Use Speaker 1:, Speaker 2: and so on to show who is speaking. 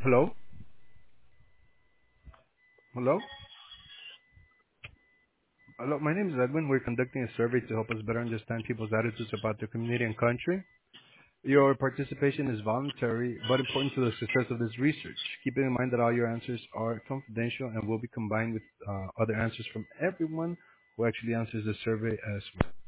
Speaker 1: Hello? Hello? Hello, my name is Edwin. We're conducting a survey to help us better understand people's attitudes about their community and country. Your participation is voluntary, but important to the success of this research. Keep in mind that all your answers are confidential and will be combined with other answers from everyone who actually answers the survey as well.